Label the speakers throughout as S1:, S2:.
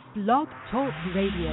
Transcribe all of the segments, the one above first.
S1: Blog Talk Radio.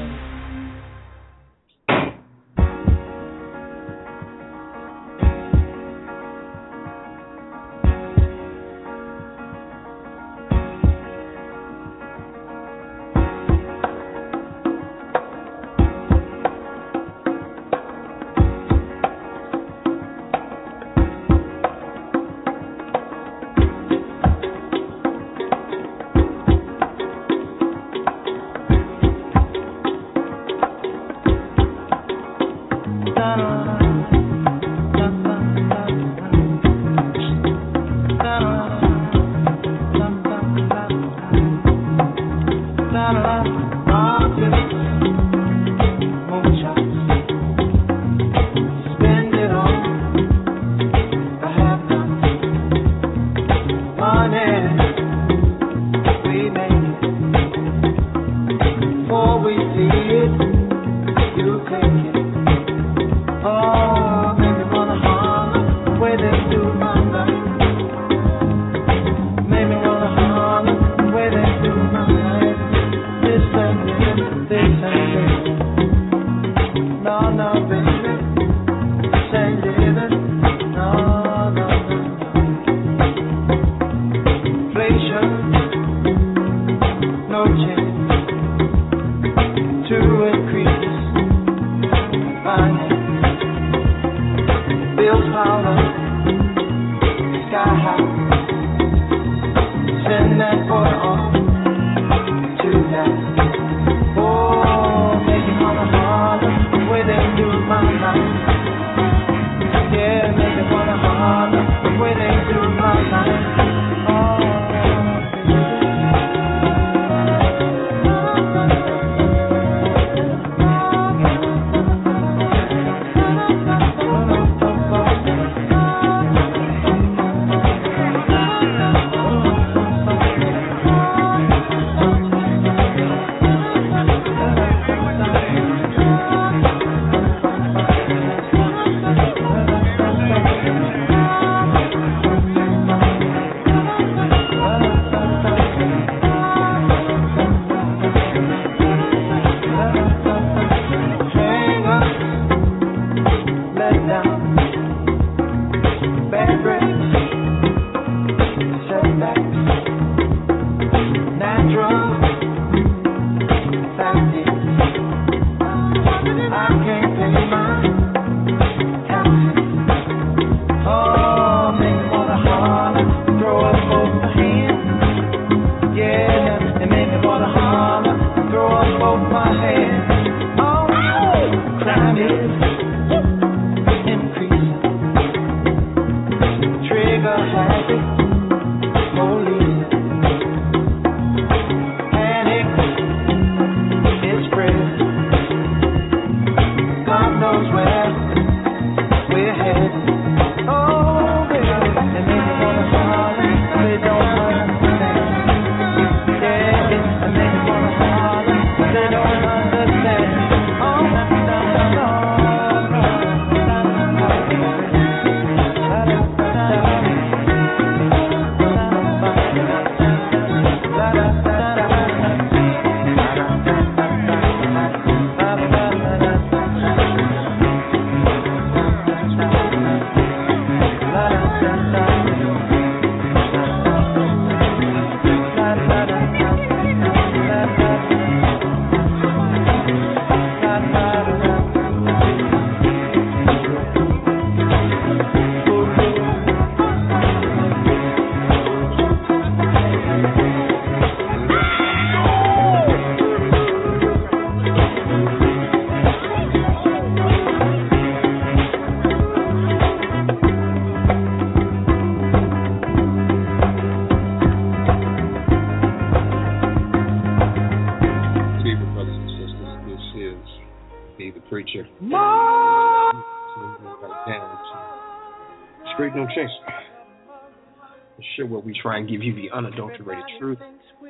S2: Where we try and give you the unadulterated truth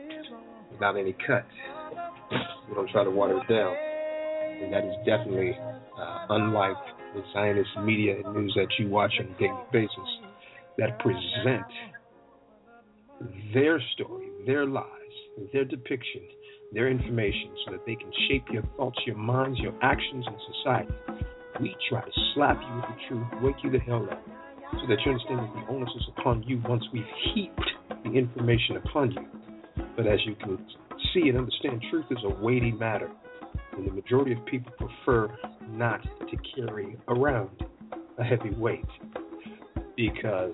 S2: without any cuts. We don't try to water it down. And that is definitely unlike the Zionist media and news that you watch on a daily basis that present their story, their lies, their depiction, their information, so that they can shape your thoughts, your minds, your actions in society. We try to slap you with the truth, wake you the hell up, so that you understand that the onus is upon you once we've heaped the information upon you. But as you can see and understand, truth is a weighty matter, and the majority of people prefer not to carry around a heavy weight because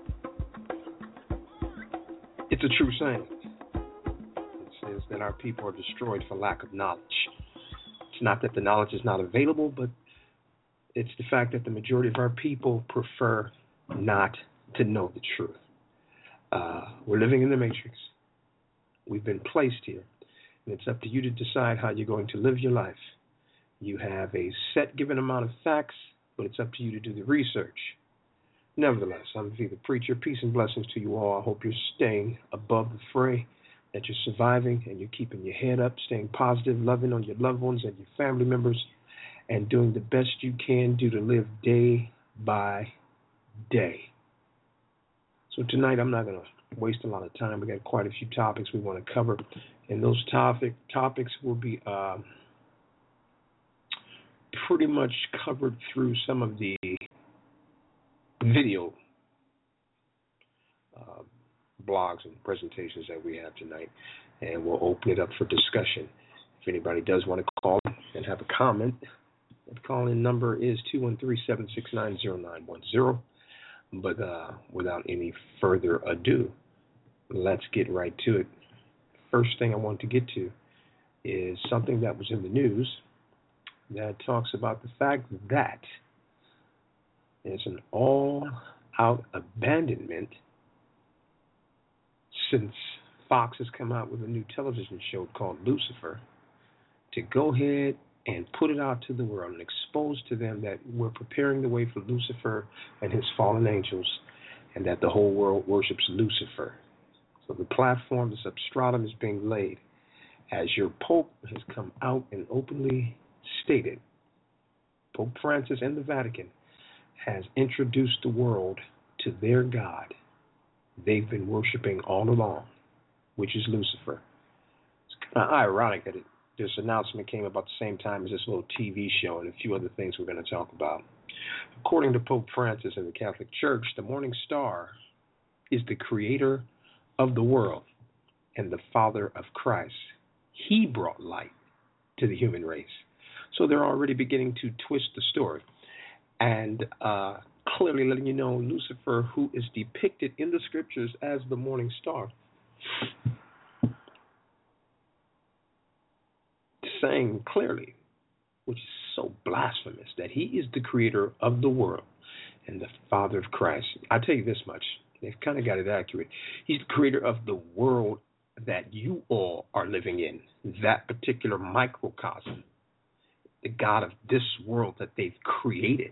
S2: it's a true saying. It says that our people are destroyed for lack of knowledge. It's not that the knowledge is not available, but it's the fact that the majority of our people prefer not to know the truth. We're living in the matrix. We've been placed here, and it's up to you to decide how you're going to live your life. You have a set given amount of facts, but it's up to you to do the research. Nevertheless, I'm V the Preacher. Peace and blessings to you all. I hope you're staying above the fray, that you're surviving, and you're keeping your head up, staying positive, loving on your loved ones and your family members, and doing the best you can do to live day by day. So tonight, I'm not going to waste a lot of time. We got quite a few topics we want to cover, and those topics will be pretty much covered through some of the video blogs and presentations that we have tonight, and we'll open it up for discussion. If anybody does want to call and have a comment, the call-in number is 213-769-0910. But without any further ado, let's get right to it. First thing I want to get to is something that was in the news that talks about the fact that there's an all-out abandonment since Fox has come out with a new television show called Lucifer to go ahead and put it out to the world and expose to them that we're preparing the way for Lucifer and his fallen angels, and that the whole world worships Lucifer. So the platform, the substratum is being laid as your Pope has come out and openly stated, Pope Francis and the Vatican has introduced the world to their God they've been worshiping all along, which is Lucifer. It's kind of ironic that this announcement came about the same time as this little TV show and a few other things we're going to talk about. According to Pope Francis and the Catholic Church, the morning star is the creator of the world and the father of Christ. He brought light to the human race. So they're already beginning to twist the story and clearly letting you know Lucifer, who is depicted in the scriptures as the morning star, saying clearly, which is so blasphemous, that he is the creator of the world and the father of Christ. I'll tell you this much. They've kind of got it accurate. He's the creator of the world that you all are living in, that particular microcosm, the God of this world that they've created.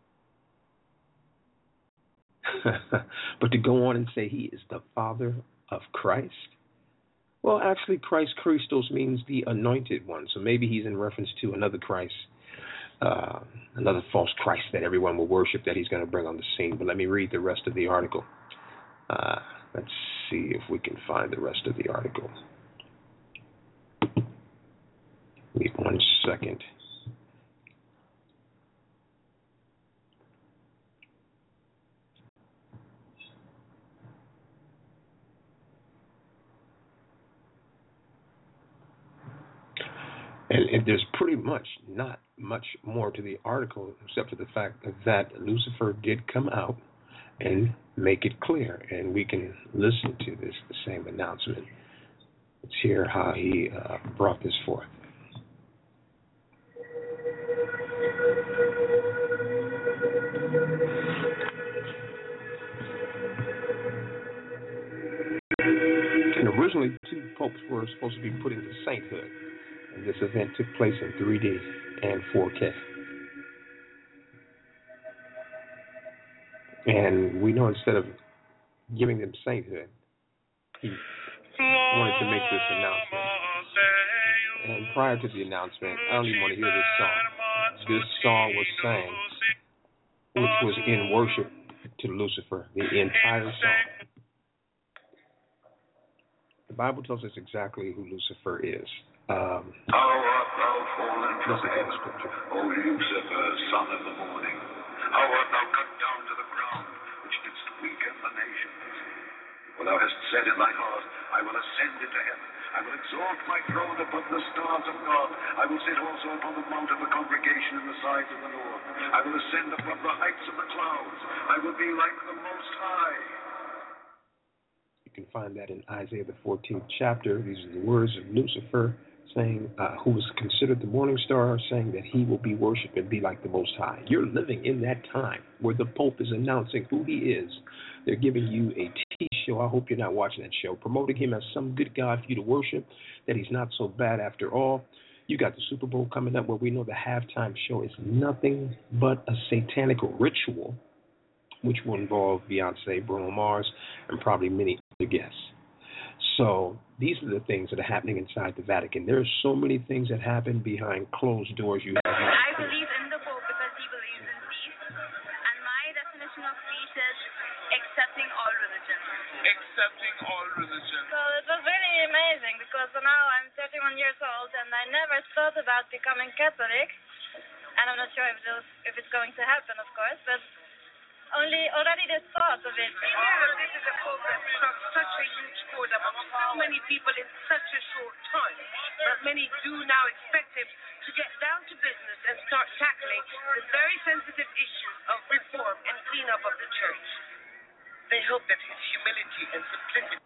S2: But to go on and say he is the father of Christ, well, actually, Christ Christos means the anointed one. So maybe he's in reference to another Christ, another false Christ that everyone will worship that he's going to bring on the scene. But let me read the rest of the article. Let's see if we can find the rest of the article. Wait 1 second. And there's pretty much not much more to the article except for the fact that Lucifer did come out and make it clear. And we can listen to the same announcement. Let's hear how he brought this forth. And originally, 2 popes were supposed to be put into sainthood. And this event took place in 3D and 4K. And we know instead of giving them sainthood, he wanted to make this announcement. And prior to the announcement, I don't even want to hear this song. This song was sang, which was in worship to Lucifer, the entire song. The Bible tells us exactly who Lucifer is.
S3: How art thou fallen from
S2: Listen to the
S3: heaven,
S2: scripture.
S3: O Lucifer, son of the morning? How art thou cut down to the ground, which didst weaken the nations? For thou hast said in thy heart, I will ascend into heaven. I will exalt my throne above the stars of God. I will sit also upon the mount of the congregation in the sides of the north. I will ascend above the heights of the clouds. I will be like the Most High.
S2: You can find that in Isaiah the 14th chapter. These are the words of Lucifer, saying, who was considered the morning star, saying that he will be worshipped and be like the Most High. You're living in that time where the Pope is announcing who he is. They're giving you a TV show. I hope you're not watching that show, promoting him as some good God for you to worship, that he's not so bad after all. You got the Super Bowl coming up where we know the halftime show is nothing but a satanic ritual, which will involve Beyonce, Bruno Mars, and probably many other guests. So these are the things that are happening inside the Vatican. There are so many things that happen behind closed doors.
S4: I believe in the Pope because he believes in peace. And my definition of peace is accepting all religions.
S3: Accepting all religions.
S4: So it was really amazing because now I'm 31 years old and I never thought about becoming Catholic. And I'm not sure if it's going to happen, of course, but already the thought of it.
S5: This is a Pope that struck such a huge chord among so many people in such a short time that many do now expect him to get down to business and start tackling the very sensitive issues of reform and cleanup of the church. They hope that his humility and simplicity.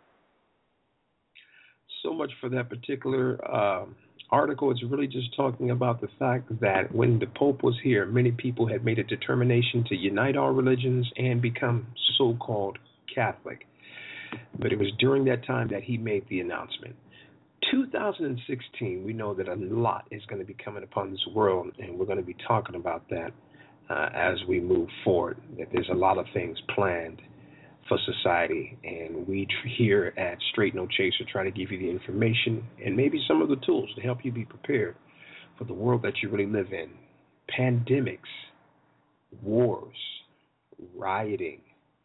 S2: So much for that particular article. It's really just talking about the fact that when the Pope was here, many people had made a determination to unite all religions and become so-called Catholic. But it was during that time that he made the announcement. 2016, we know that a lot is going to be coming upon this world, and we're going to be talking about that as we move forward, that there's a lot of things planned for society, and we here at Straight No Chaser try to give you the information and maybe some of the tools to help you be prepared for the world that you really live in. Pandemics, wars, rioting,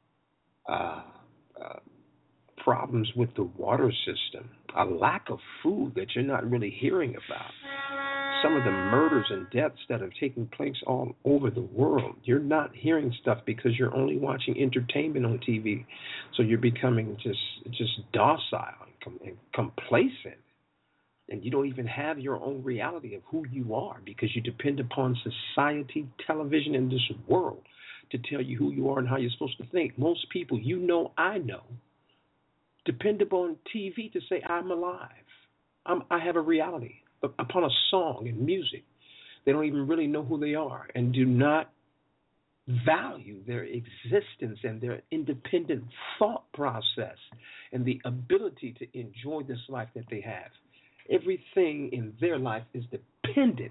S2: problems with the water system, a lack of food that you're not really hearing about. Some of the murders and deaths that are taking place all over the world. You're not hearing stuff because you're only watching entertainment on TV. So you're becoming just docile and complacent. And you don't even have your own reality of who you are because you depend upon society, television, and this world to tell you who you are and how you're supposed to think. Most people, I know, depend upon TV to say I'm alive. I have a reality. Upon a song and music. They don't even really know who they are and do not value their existence and their independent thought process and the ability to enjoy this life that they have. Everything in their life is dependent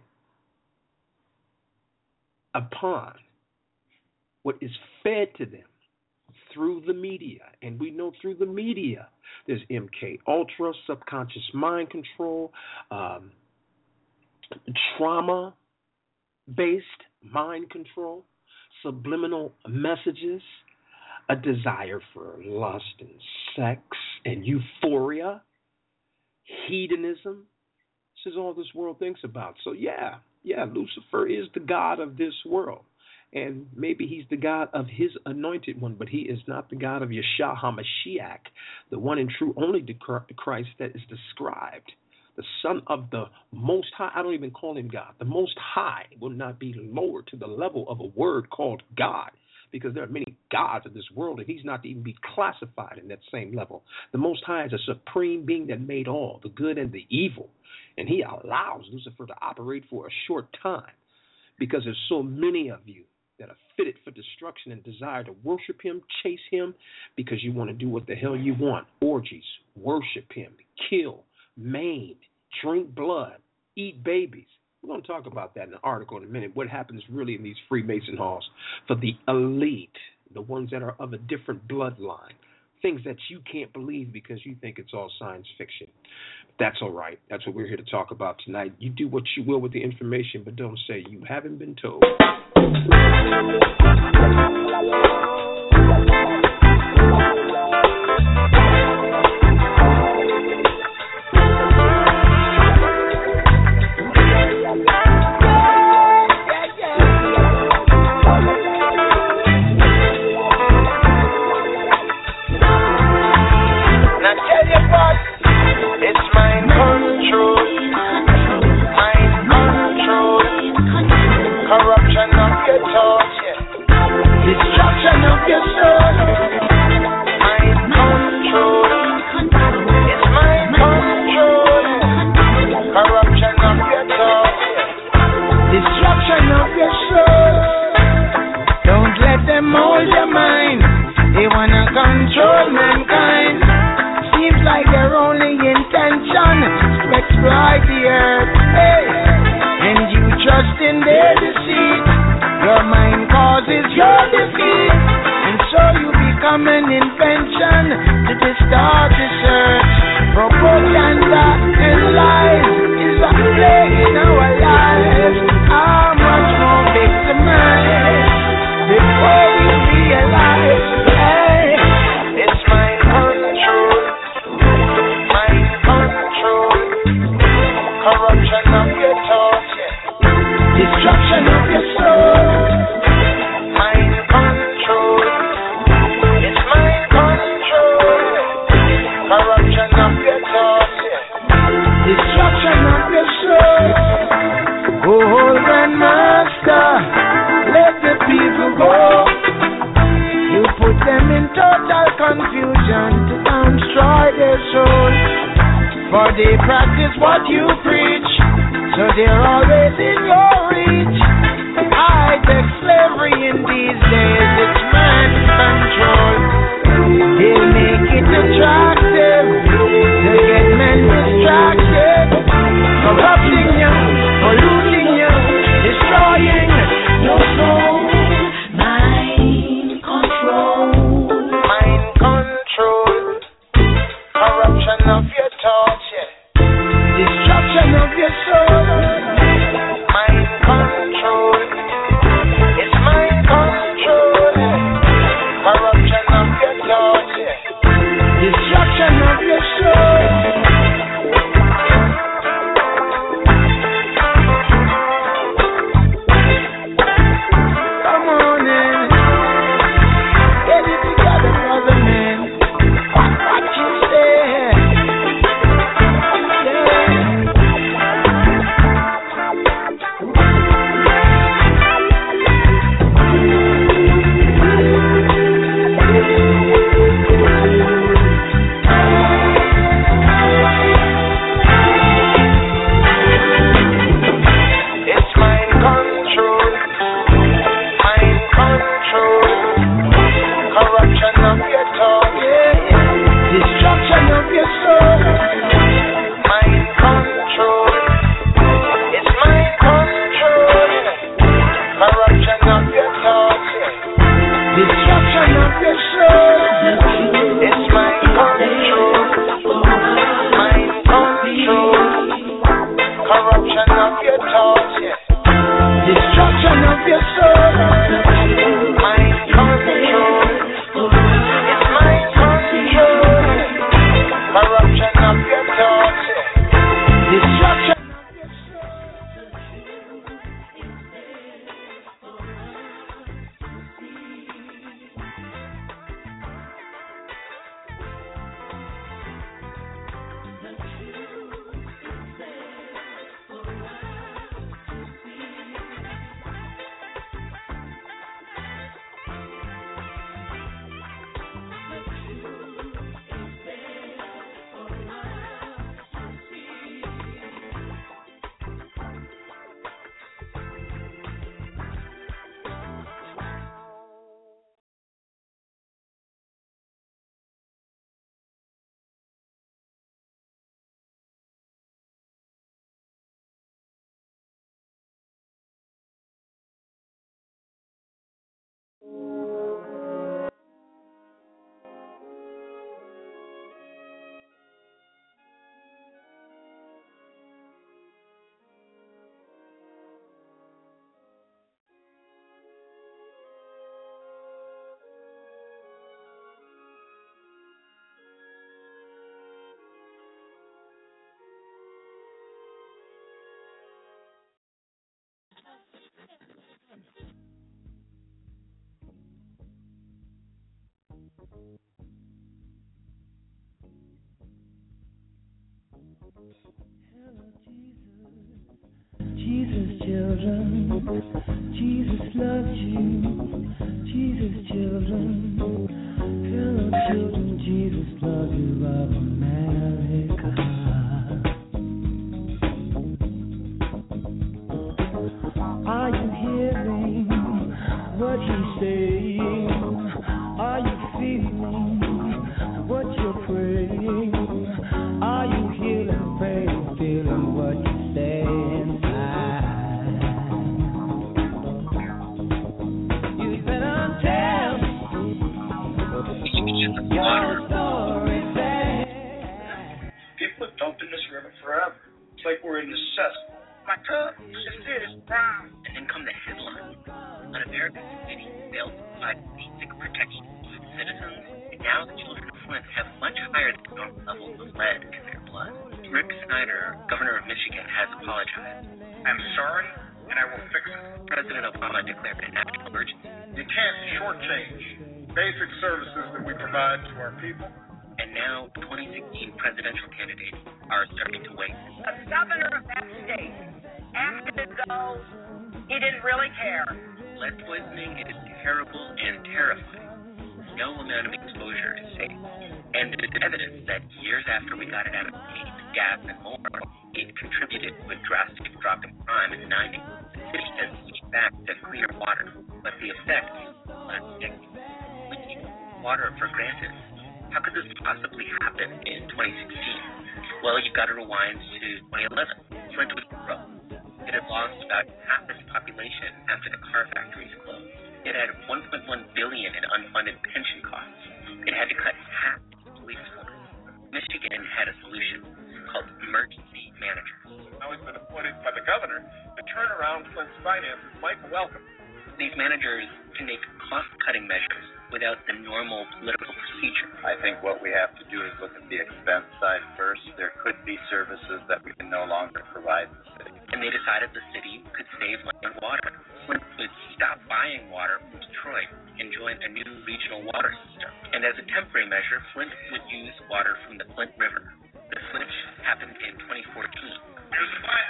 S2: upon what is fed to them through the media. And we know through the media there's MK Ultra, subconscious mind control, trauma-based mind control, subliminal messages, a desire for lust and sex and euphoria, hedonism. This is all this world thinks about. So yeah, Lucifer is the god of this world. And maybe he's the God of his anointed one, but he is not the God of Yeshua HaMashiach, the one and true only Christ that is described. The Son of the Most High. I don't even call him God. The Most High will not be lowered to the level of a word called God, because there are many gods of this world, and he's not to even be classified in that same level. The Most High is a supreme being that made all, the good and the evil, and he allows Lucifer to operate for a short time because there's so many of you that are fitted for destruction and desire to worship him, chase him, because you want to do what the hell you want. Orgies, worship him, kill, maim, drink blood, eat babies. We're going to talk about that in an article in a minute, what happens really in these Freemason halls for the elite, the ones that are of a different bloodline, things that you can't believe because you think it's all science fiction. That's all right. That's what we're here to talk about tonight. You do what you will with the information, but don't say you haven't been told.
S6: human invention to distort research. Propaganda and lies is a plague in our lives. How much more victimized before we realize, hey, it's mind control, corruption of your thoughts, destruction of your soul. Mind control, it's mind control, corruption of your thoughts, destruction of your soul. Oh, Grandmaster, let the people go. You put them in total confusion to destroy their soul. For they practice what you preach, so they're always in your reach. High-tech slavery in these days, it's man control. They'll make it attractive to get men distracted, corrupting you, polluting you, destroying your soul. Mind control. Mind control. Corruption of your thoughts, destruction of your soul. Mind control. It's mind control. Corruption of your thoughts, destruction of your soul. Come on in. Get it together, brother man. What you say? It's mind control, corruption of your thoughts, destruction of your soul. Mind control, it's mind control, corruption of your thoughts, destruction of your soul. It's mind control, corruption of your thoughts, destruction of your soul. Mind control, it's mind control, corruption of your thoughts, destruction of your soul.
S7: Jesus, children, Jesus loves you. Jesus, children, hello, children, Jesus loves you, love America. Are you hearing what he's saying? Are you feeling what you're praying? Are you healing, praying, feeling what you say inside? You better tell me.
S8: in the cesspool. My tub, it's brown.
S9: And then come the headlines. An American city failed to provide basic protection to its citizens, and now the children of Flint have much higher than normal levels of lead in their blood. Rick Snyder, governor of Michigan, has apologized.
S8: I'm sorry, and I will fix it.
S9: President Obama declared a national emergency.
S8: You can't shortchange basic services that we provide to our people.
S9: And now 2016 presidential candidates are starting to wait.
S5: A governor of that state asked him to go. He didn't really care.
S9: Lead poisoning is terrible and terrifying. No amount of exposure is safe. And it is evidence that years after we got it out of paint, gas, and more, it contributed to a drastic drop in crime in the 90s. The city has switched back to clear water, but the effects are ridiculous. We take water for granted. How could this possibly happen in 2016? Well, you've got to rewind to 2011. Flint was broke. It had lost about half its population after the car factories closed. It had $1.1 billion in unfunded pension costs. It had to cut half its police force. Michigan had a solution called emergency managers.
S8: Now he's been appointed by the governor to turn around Flint's finances. Mike, welcome.
S9: These managers can make cost-cutting measures without the normal political procedure.
S10: I think what we have to do is look at the expense side first. There could be services that we can no longer provide in the city.
S9: And they decided the city could save money on water. Flint would stop buying water from Detroit and join a new regional water system. And as a temporary measure, Flint would use water from the Flint River. The switch happened in 2014.
S8: Here's the plan.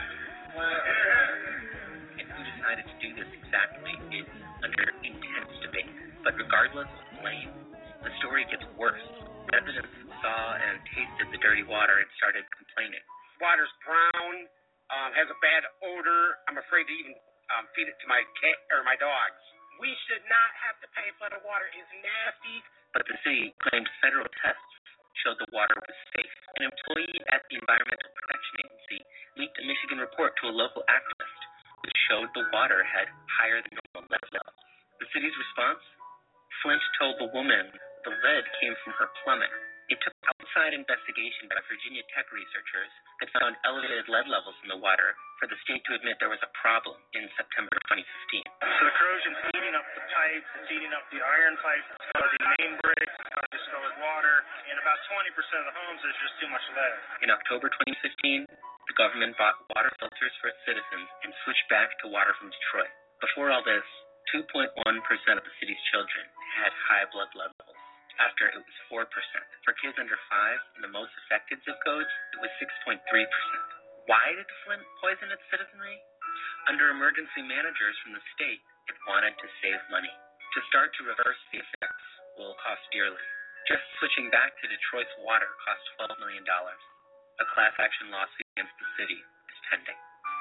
S9: And who decided to do this exactly is under intense debate. But regardless of blame, the story gets worse. Residents saw and tasted the dirty water and started complaining.
S8: Water's brown, has a bad odor. I'm afraid to even feed it to my cat or my dogs. We should not have to pay for the water. It's nasty.
S9: But the city claimed federal tests showed the water was safe. An employee at the Environmental Protection Agency leaked a Michigan report to a local activist, which showed the water had higher than normal lead levels. The city's response? Flint told the woman the lead came from her plumbing. It took outside investigation by Virginia Tech researchers that found elevated lead levels in the water for the state to admit there was a problem in September 2015.
S8: So the corrosion's eating up the pipes, it's eating up the iron pipes, it's causing main breaks, it's causing discolored water. In about 20% of the homes, there's just too much lead.
S9: In October 2015, the government bought water filters for its citizens and switched back to water from Detroit. Before all this, 2.1% of the city's children had high blood levels. After, it was 4%. For kids under 5 in the most affected zip codes, it was 6.3%. Why did Flint poison its citizenry? Under emergency managers from the state, it wanted to save money. To start to reverse the effects will cost dearly. Just switching back to Detroit's water cost $12 million. A class action lawsuit against the city is pending.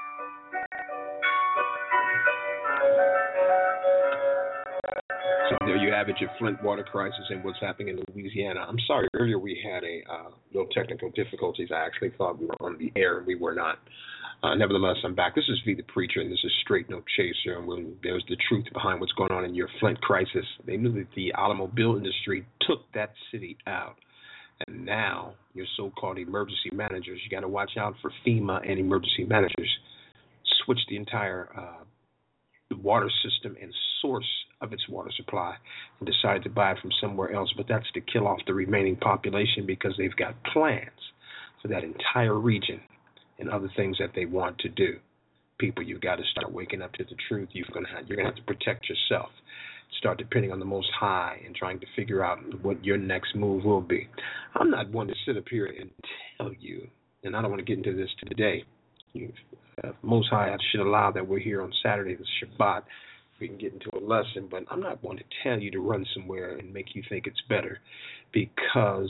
S2: So there you have it, your Flint water crisis and what's happening in Louisiana. I'm sorry, earlier we had little technical difficulties. I actually thought we were on the air, and we were not. Nevertheless, I'm back. This is V the Preacher, and this is Straight No Chaser. And there's the truth behind what's going on in your Flint crisis. They knew that the automobile industry took that city out. And now your so-called emergency managers, you got to watch out for FEMA and emergency managers, switch the entire water system and source of its water supply and decide to buy it from somewhere else. But that's to kill off the remaining population because they've got plans for that entire region and other things that they want to do. People, you've got to start waking up to the truth. You're going to have to protect yourself. Start depending on the Most High and trying to figure out what your next move will be. I'm not one to sit up here and tell you, and I don't want to get into this today. Most High should allow that we're here on Saturday, the Shabbat. We can get into a lesson, but I'm not one to tell you to run somewhere and make you think it's better, because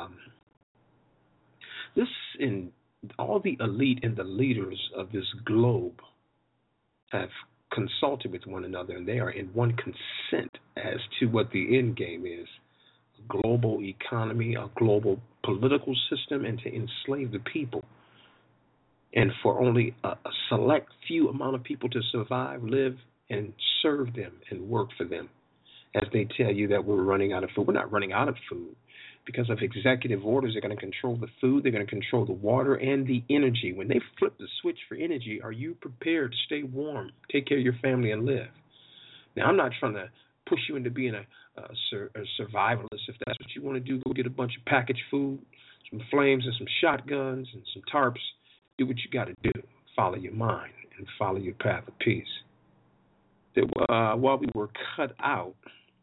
S2: this in all the elite and the leaders of this globe have consulted with one another, and they are in one consent as to what the end game is: a global economy, a global political system, and to enslave the people. And for only a select few amount of people to survive, live, and serve them and work for them. As they tell you that we're running out of food. We're not running out of food. because of executive orders. They're going to control the food, they're going to control the water and the energy. When they flip the switch for energy, are you prepared to stay warm, take care of your family, and live? Now, I'm not trying to push you into being a survivalist. If that's what you want to do, go get a bunch of packaged food, some flames and some shotguns and some tarps. Do what you got to do. Follow your mind and follow your path of peace. While we were cut out,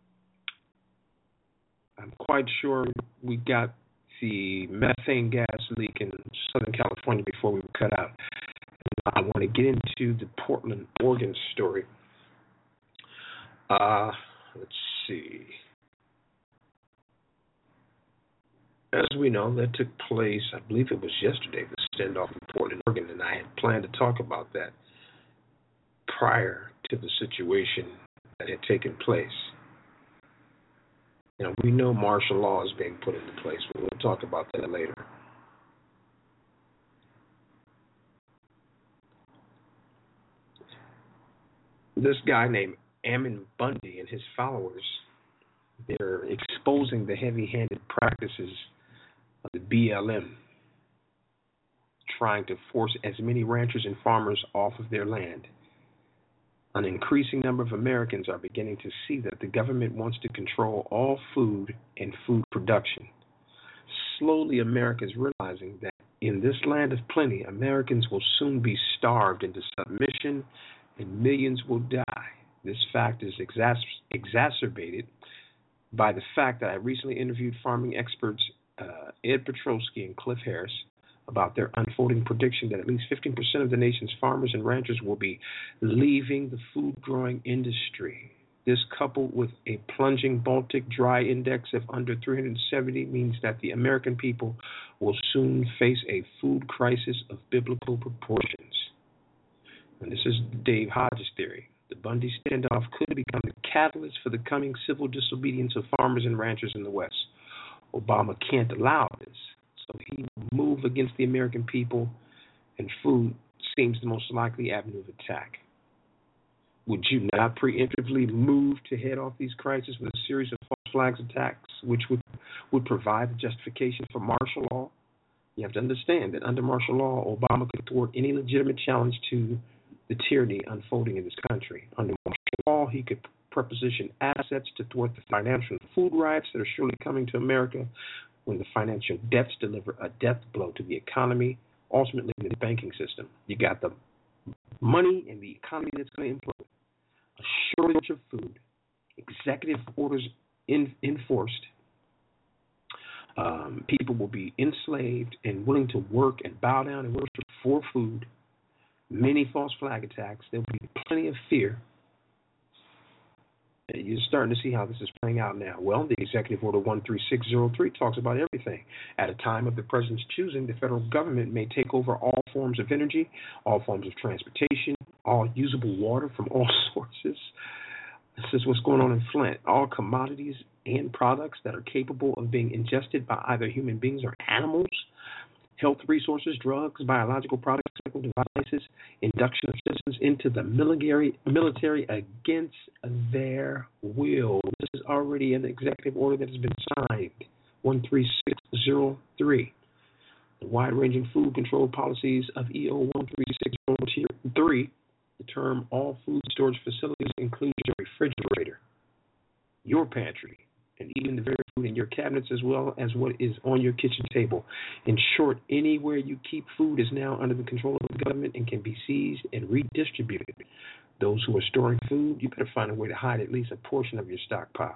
S2: I'm quite sure we got the methane gas leak in Southern California before we were cut out. I want to get into the Portland, Oregon story. Let's see. As we know, that took place, I believe it was yesterday, the standoff in Portland, Oregon, and I had planned to talk about that prior to the situation that had taken place. You know, we know martial law is being put into place, but we'll talk about that later. This guy named Ammon Bundy and his followers, they're exposing the heavy-handed practices of the BLM, trying to force as many ranchers and farmers off of their land. An increasing number of Americans are beginning to see that the government wants to control all food and food production. Slowly, America is realizing that in this land of plenty, Americans will soon be starved into submission and millions will die. This fact is exacerbated by the fact that I recently interviewed farming experts Ed Petrosky and Cliff Harris about their unfolding prediction that at least 15% of the nation's farmers and ranchers will be leaving the food-growing industry. This, coupled with a plunging Baltic Dry Index of under 370, means that the American people will soon face a food crisis of biblical proportions. And this is Dave Hodges' theory. The Bundy standoff could become the catalyst for the coming civil disobedience of farmers and ranchers in the West. Obama can't allow this, so he will move against the American people, and food seems the most likely avenue of attack. Would you not preemptively move to head off these crises with a series of false flags attacks, which would provide the justification for martial law? You have to understand that under martial law, Obama could thwart any legitimate challenge to the tyranny unfolding in this country. Under martial law, he could preposition assets to thwart the financial and food riots that are surely coming to America when the financial debts deliver a death blow to the economy, ultimately the banking system. You got the money and the economy that's going to implode. A shortage of food, executive orders enforced. People will be enslaved and willing to work and bow down and worship for food. Many false flag attacks. There will be plenty of fear. You're starting to see how this is playing out now. Well, the Executive Order 13603 talks about everything. At a time of the president's choosing, the federal government may take over all forms of energy, all forms of transportation, all usable water from all sources. This is what's going on in Flint. All commodities and products that are capable of being ingested by either human beings or animals, health resources, drugs, biological products, medical devices, induction of citizens into the military against their will. This is already an executive order that has been signed, 13603. The wide-ranging food control policies of EO 13603, the term all food storage facilities includes your refrigerator, your pantry, and even the very food in your cabinets as well as what is on your kitchen table. In short, anywhere you keep food is now under the control of the government and can be seized and redistributed. Those who are storing food, you better find a way to hide at least a portion of your stockpile.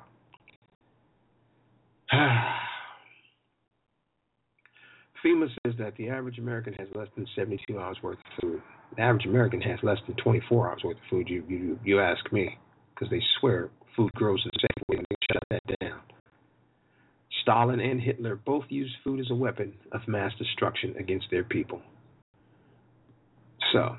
S2: FEMA says that the average American has less than 72 hours worth of food. The average American has less than 24 hours worth of food, you ask me, because they swear food grows the same way and they shut that down. Stalin and Hitler both used food as a weapon of mass destruction against their people. So,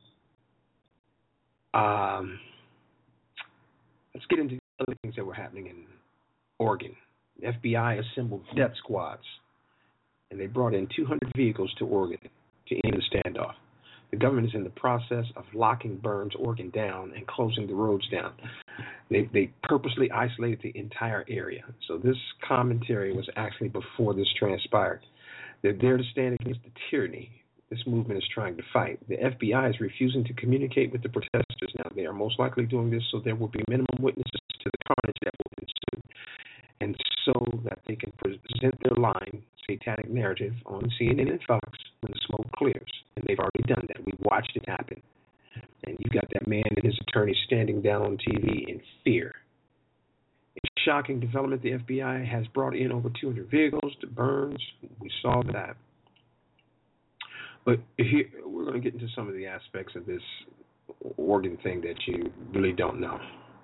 S2: let's get into the other things that were happening in Oregon. The FBI assembled death squads, and they brought in 200 vehicles to Oregon to end the standoff. The government is in the process of locking Burns, Oregon down and closing the roads down. They purposely isolated the entire area. So this commentary was actually before this transpired. They're there to stand against the tyranny this movement is trying to fight. The FBI is refusing to communicate with the protesters now. They are most likely doing this so there will be minimum witnesses to the carnage that will ensue, and so that they can present their lying, satanic narrative on CNN and Fox when the smoke clears. And they've already done that. We've watched it happen. And you got that man and his attorney standing down on TV in fear. A shocking development, the FBI has brought in over 200 vehicles to Burns. We saw that. But here, we're going to get into some of the aspects of this Oregon thing that you really don't know.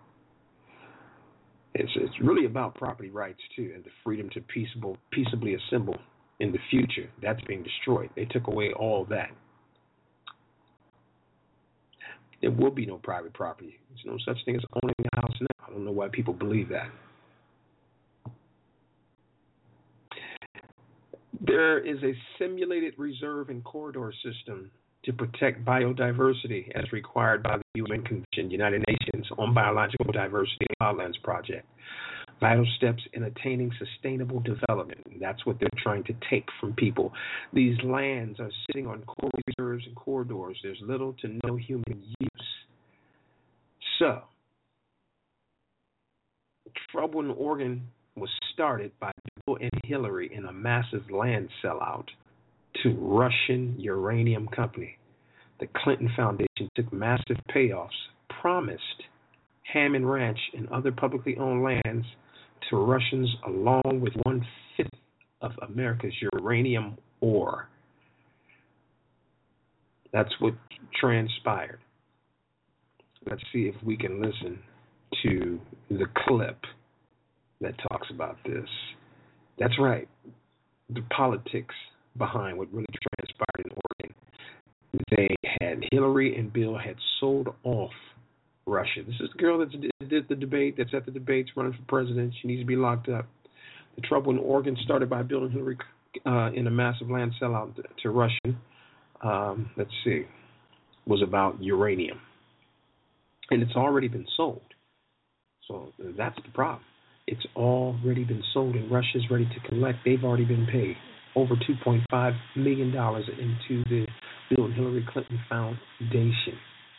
S2: It's really about property rights, too, and the freedom to peaceably assemble in the future. That's being destroyed. They took away all that. There will be no private property. There's no such thing as owning a house now. I don't know why people believe that. There is a simulated reserve and corridor system to protect biodiversity as required by the UN Convention, United Nations on Biological Diversity and Wildlands Project. Vital steps in attaining sustainable development. That's what they're trying to take from people. These lands are sitting on core reserves and corridors. There's little to no human use. So, trouble in Oregon was started by Bill and Hillary in a massive land sellout to Russian uranium company. The Clinton Foundation took massive payoffs, promised Hammond Ranch and other publicly owned lands to Russians along with 1/5 of America's uranium ore. That's what transpired. Let's see if we can listen to the clip that talks about this. That's right. The politics behind what really transpired in Oregon. They had, Hillary and Bill had sold off Russia. This is the girl that did the debate, that's at the debates running for president. She needs to be locked up. The trouble in Oregon started by Bill and Hillary in a massive land sellout to Russia. Was about uranium. And it's already been sold. So that's the problem. It's already been sold, and Russia's ready to collect. They've already been paid over $2.5 million into the Bill and Hillary Clinton Foundation.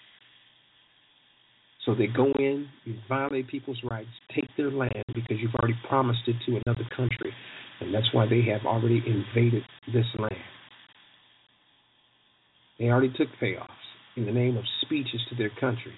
S2: So they go in, you violate people's rights, take their land because you've already promised it to another country. And that's why they have already invaded this land. They already took payoffs in the name of speeches to their countries.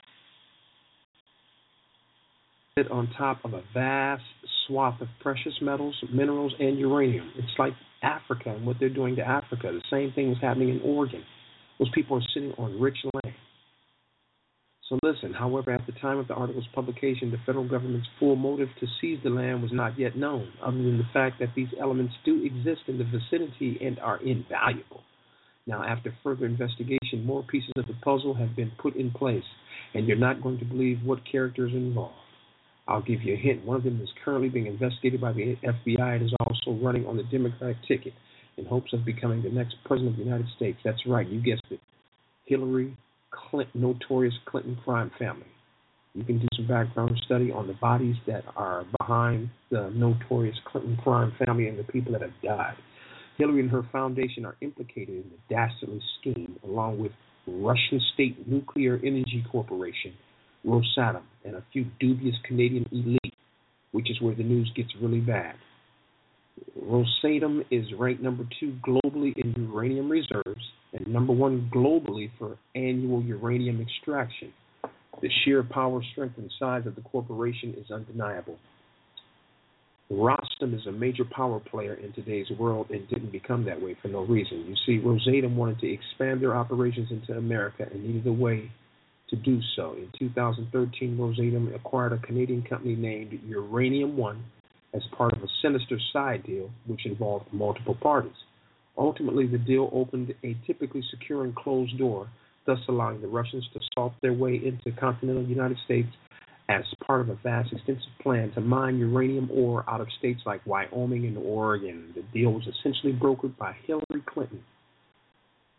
S2: On top of a vast swath of precious metals, minerals, and uranium. It's like Africa and what they're doing to Africa. The same thing was happening in Oregon. Those people are sitting on rich land. So listen, however, at the time of the article's publication, the federal government's full motive to seize the land was not yet known, other than the fact that these elements do exist in the vicinity and are invaluable. Now, after further investigation, more pieces of the puzzle have been put in place, and you're not going to believe what characters are involved. I'll give you a hint. One of them is currently being investigated by the FBI and is also running on the Democratic ticket in hopes of becoming the next president of the United States. That's right, you guessed it. Hillary Clinton, notorious Clinton crime family. You can do some background study on the bodies that are behind the notorious Clinton crime family and the people that have died. Hillary and her foundation are implicated in the dastardly scheme, along with Russian State Nuclear Energy Corporation, Rosatom, and a few dubious Canadian elite, which is where the news gets really bad. Rosatom is ranked number 2 globally in uranium reserves and number 1 globally for annual uranium extraction. The sheer power, strength, and size of the corporation is undeniable. Rosatom is a major power player in today's world and didn't become that way for no reason. You see, Rosatom wanted to expand their operations into America and needed a way to do so. In 2013, Rosatom acquired a Canadian company named Uranium One as part of a sinister side deal which involved multiple parties. Ultimately, the deal opened a typically secure and closed door, thus allowing the Russians to salt their way into continental United States as part of a vast, extensive plan to mine uranium ore out of states like Wyoming and Oregon. The deal was essentially brokered by Hillary Clinton.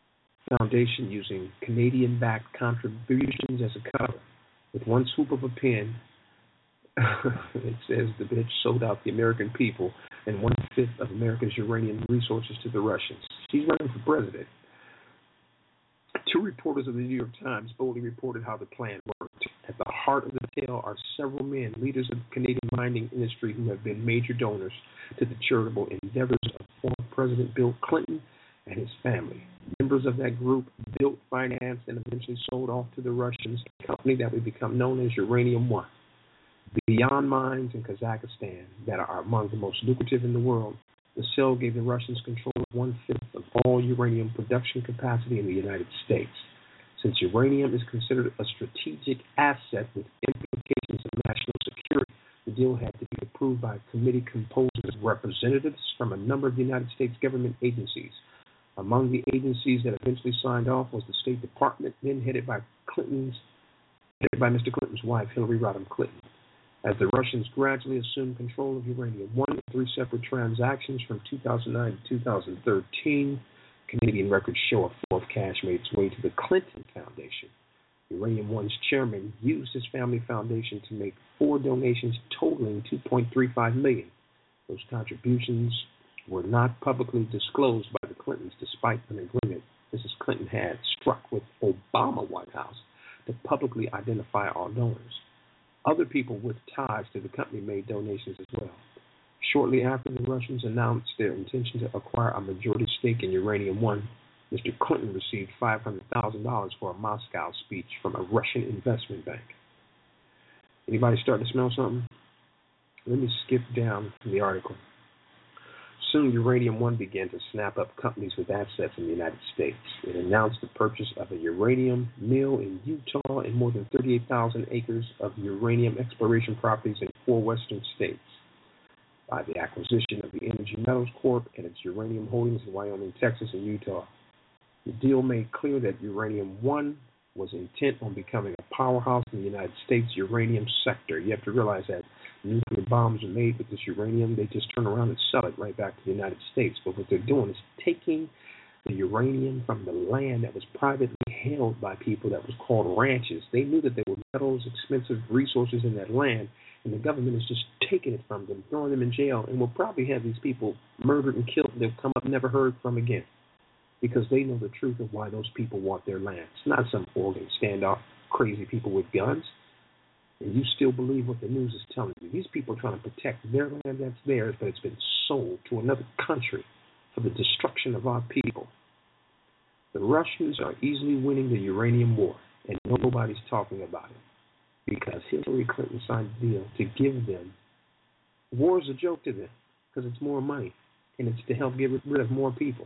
S2: foundation using Canadian-backed contributions as a cover. With one swoop of a pen, it says the bitch sold out the American people and 1/5 of America's uranium resources to the Russians. She's running for president. Two reporters of the New York Times boldly reported how the plan worked. At the heart of the tale are several men, leaders of the Canadian mining industry, who have been major donors to the charitable endeavors of former President Bill Clinton and his family. Members of that group built, financed, and eventually sold off to the Russians a company that would become known as Uranium One. Beyond mines in Kazakhstan that are among the most lucrative in the world, the sale gave the Russians control of 1/5 of all uranium production capacity in the United States. Since uranium is considered a strategic asset with implications of national security, the deal had to be approved by a committee composed of representatives from a number of the United States government agencies. Among the agencies that eventually signed off was the State Department, then headed by Mr. Clinton's wife, Hillary Rodham Clinton. As the Russians gradually assumed control of Uranium One in 3 separate transactions from 2009 to 2013, Canadian records show a flow of cash made its way to the Clinton Foundation. Uranium One's chairman used his family foundation to make 4 donations totaling $2.35 million. Those contributions were not publicly disclosed by the Clintons, despite an agreement Mrs. Clinton had struck with Obama White House to publicly identify all donors. Other people with ties to the company made donations as well. Shortly after the Russians announced their intention to acquire a majority stake in Uranium One, Mr. Clinton received $500,000 for a Moscow speech from a Russian investment bank. Anybody starting to smell something? Let me skip down from the article. Soon, Uranium One began to snap up companies with assets in the United States. It announced the purchase of a uranium mill in Utah and more than 38,000 acres of uranium exploration properties in 4 western states. By the acquisition of the Energy Metals Corp. And its uranium holdings in Wyoming, Texas, and Utah. The deal made clear that Uranium One was intent on becoming a powerhouse in the United States uranium sector. You have to realize that nuclear bombs are made with this uranium. They just turn around and sell it right back to the United States. But what they're doing is taking the uranium from the land that was privately held by people that was called ranches. They knew that there were metals, expensive resources in that land, and the government is just taking it from them, throwing them in jail, and will probably have these people murdered and killed. They'll come up never heard from again because they know the truth of why those people want their land. It's not some Oregon standoff crazy people with guns. And you still believe what the news is telling you. These people are trying to protect their land that's theirs, but it's been sold to another country for the destruction of our people. The Russians are easily winning the uranium war, and nobody's talking about it because Hillary Clinton signed a deal to give them. War is a joke to them because it's more money, and it's to help get rid of more people.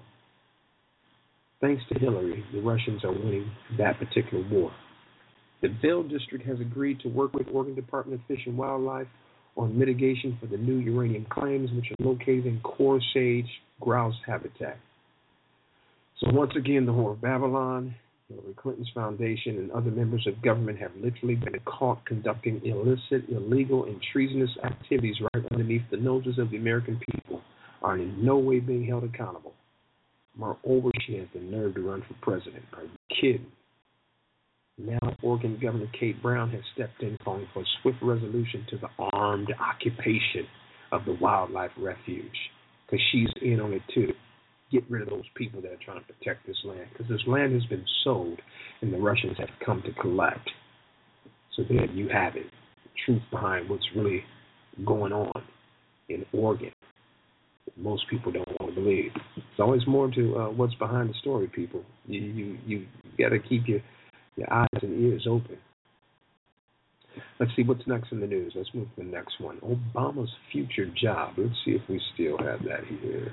S2: Thanks to Hillary, the Russians are winning that particular war. The Vail District has agreed to work with Oregon Department of Fish and Wildlife on mitigation for the new uranium claims, which are located in core sage grouse habitat. So once again, the whore of Babylon, Hillary Clinton's foundation, and other members of government have literally been caught conducting illicit, illegal, and treasonous activities right underneath the noses of the American people, are in no way being held accountable. Moreover, she has the nerve to run for president. Are you kidding? Now, Oregon Governor Kate Brown has stepped in, calling for a swift resolution to the armed occupation of the wildlife refuge, because she's in on it too. Get rid of those people that are trying to protect this land, because this land has been sold, and the Russians have come to collect. So there you have it, the truth behind what's really going on in Oregon. Most people don't want to believe. There's always more to what's behind the story, people. You got to keep your eyes and ears open. Let's see what's next in the news. Let's move to the next one. Obama's future job. Let's see if we still have that here.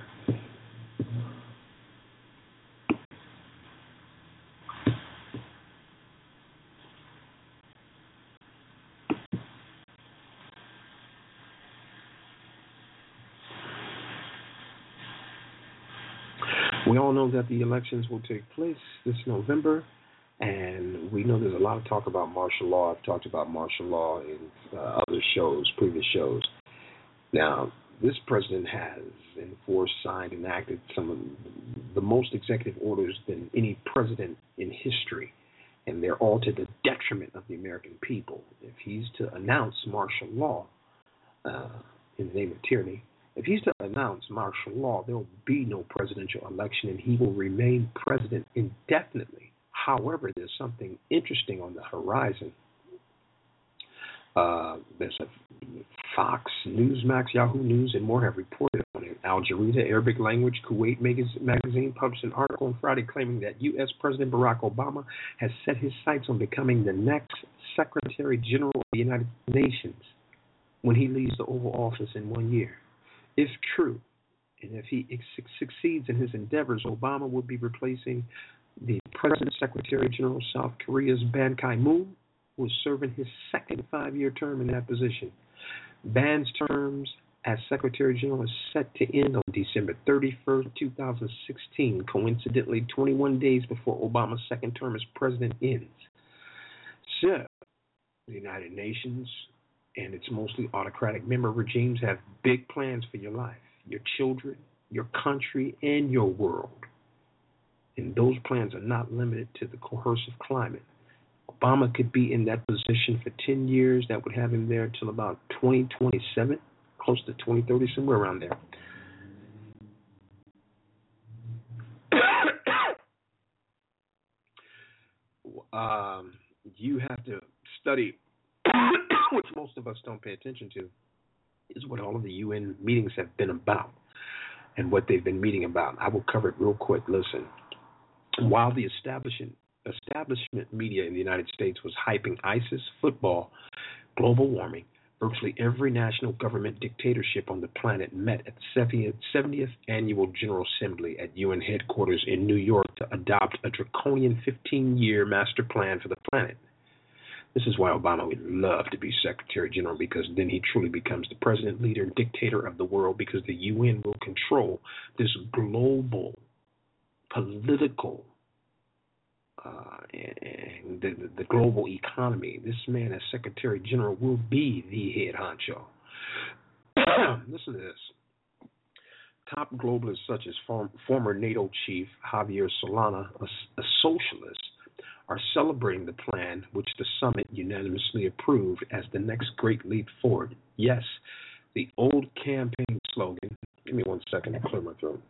S2: We all know that the elections will take place this November. And we know there's a lot of talk about martial law. I've talked about martial law in other shows, previous shows. Now, This president has enforced, signed, and enacted some of the most executive orders than any president in history, and they're all to the detriment of the American people. If he's to announce martial law in the name of tyranny, if he's to announce martial law, there will be no presidential election, and he will remain president indefinitely. However, there's something interesting on the horizon. There's a Fox, Newsmax, Yahoo News, and more have reported on it. Al Jazeera, Arabic language, Kuwait magazine published an article on Friday claiming that U.S. President Barack Obama has set his sights on becoming the next Secretary General of the United Nations when he leaves the Oval Office in 1 year. If true, and if he succeeds in his endeavors, Obama will be replacing the present Secretary General of South Korea's Ban Ki-moon, who is serving his second 5-year term in that position. Ban's terms as Secretary General is set to end on December 31st, 2016, coincidentally 21 days before Obama's second term as president ends. So, the United Nations and its mostly autocratic member regimes have big plans for your life, your children, your country, and your world. And those plans are not limited to the coercive climate. Obama could be in that position for 10 years. That would have him there till about 2027, close to 2030, somewhere around there. You have to study, which most of us don't pay attention to, is what all of the UN meetings have been about and what they've been meeting about. I will cover it real quick. Listen, while the establishment media in the United States was hyping ISIS, football, global warming, virtually every national government dictatorship on the planet met at the 70th Annual General Assembly at UN headquarters in New York to adopt a draconian 15-year master plan for the planet. This is why Obama would love to be Secretary General, because then he truly becomes the president, leader, and dictator of the world, because the UN will control this global political and the global economy. This man as Secretary General will be the head honcho. Listen to this. Top globalists such as former NATO chief Javier Solana, a socialist, are celebrating the plan which the summit unanimously approved as the next great leap forward. Yes, the old campaign slogan, give me 1 second to clear my throat,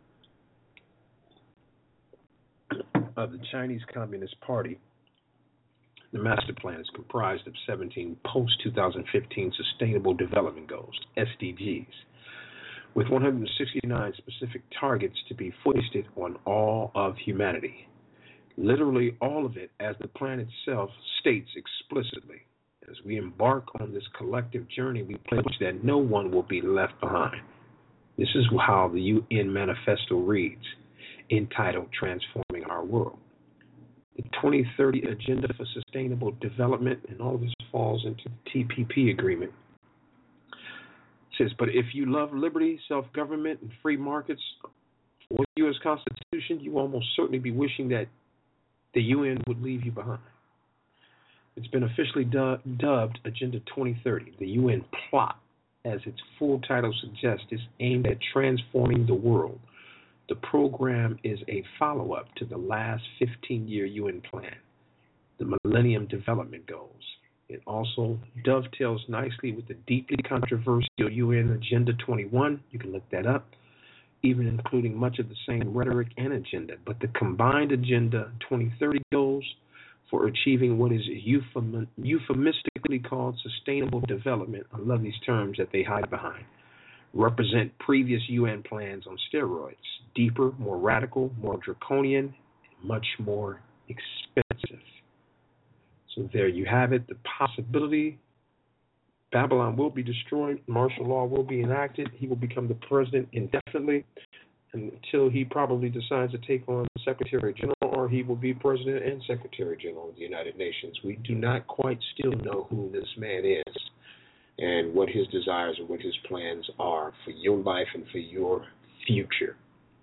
S2: of the Chinese Communist Party, the master plan is comprised of 17 post-2015 Sustainable Development Goals, SDGs, with 169 specific targets to be foisted on all of humanity. Literally all of it, as the plan itself states explicitly. As we embark on this collective journey, we pledge that no one will be left behind. This is how the UN Manifesto reads, entitled Transforming Our World. The 2030 Agenda for Sustainable Development, and all of this falls into the TPP agreement, says, but if you love liberty, self-government, and free markets, for the U.S. Constitution, you almost certainly be wishing that the UN would leave you behind. It's been officially dubbed Agenda 2030. The UN plot, as its full title suggests, is aimed at transforming the world. The program is a follow-up to the last 15-year UN plan, the Millennium Development Goals. It also dovetails nicely with the deeply controversial UN Agenda 21. You can look that up, even including much of the same rhetoric and agenda. But the combined Agenda 2030 goals for achieving what is euphemistically called sustainable development, I love these terms that they hide behind, represent previous UN plans on steroids, deeper, more radical, more draconian, much more expensive. So there you have it, the possibility. Babylon will be destroyed, martial law will be enacted, he will become the president indefinitely until he probably decides to take on Secretary General, or he will be President and Secretary General of the United Nations. We do not quite still know who this man is and what his desires and what his plans are for your life and for your future.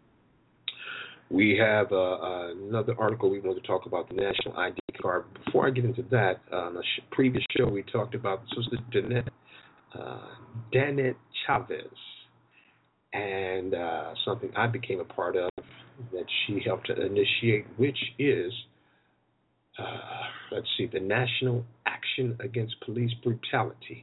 S2: We have another article we want to talk about, the National ID card. Before I get into that, on a previous show we talked about Sister Danette Chavez, and something I became a part of that she helped to initiate, which is, the National Action Against Police Brutality.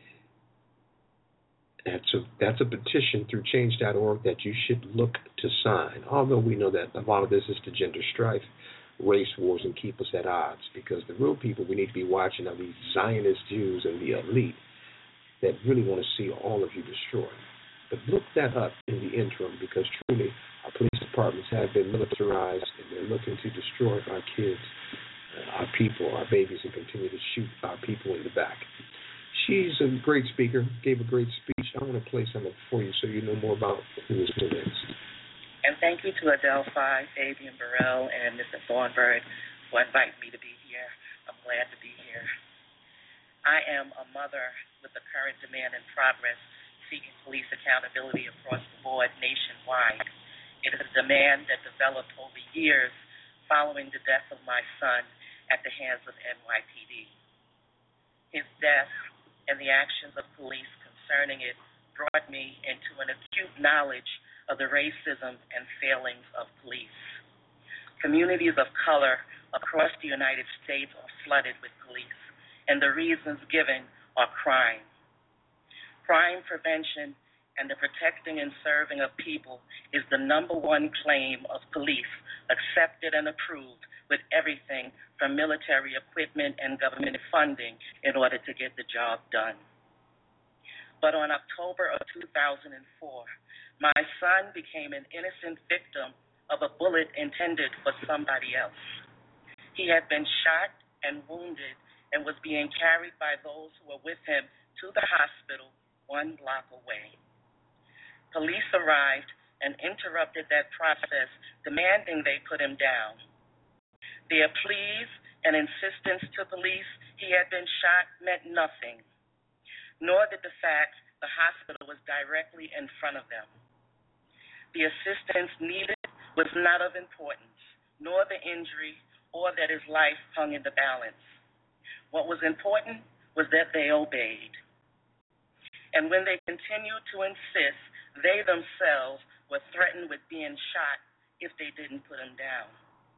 S2: That's a petition through change.org that you should look to sign, although we know that a lot of this is to gender strife, race wars, and keep us at odds, because the real people we need to be watching are these Zionist Jews and the elite that really want to see all of you destroyed. But look that up in the interim, because truly our police departments have been militarized and they're looking to destroy our kids, our people, our babies, and continue to shoot our people in the back. She's a great speaker, gave a great speech. I want to play something for you so you know more about who is next.
S11: And thank you to Adelphi, Fabian Burrell, and Mr. Thornburg for inviting me to be here. I'm glad to be here. I am a mother with the current demand in progress seeking police accountability across the board nationwide. It is a demand that developed over years following the death of my son at the hands of NYPD. His death and the actions of police concerning it brought me into an acute knowledge of the racism and failings of police. Communities of color across the United States are flooded with police, and the reasons given are crime. Crime prevention and the protecting and serving of people is the number one claim of police, accepted and approved with everything from military equipment and government funding in order to get the job done. But on October of 2004, my son became an innocent victim of a bullet intended for somebody else. He had been shot and wounded and was being carried by those who were with him to the hospital 1 block away. Police arrived and interrupted that process, demanding they put him down. Their pleas and insistence to police he had been shot meant nothing, nor did the fact the hospital was directly in front of them. The assistance needed was not of importance, nor the injury, or that his life hung in the balance. What was important was that they obeyed. And when they continued to insist, they themselves were threatened with being shot if they didn't put him down.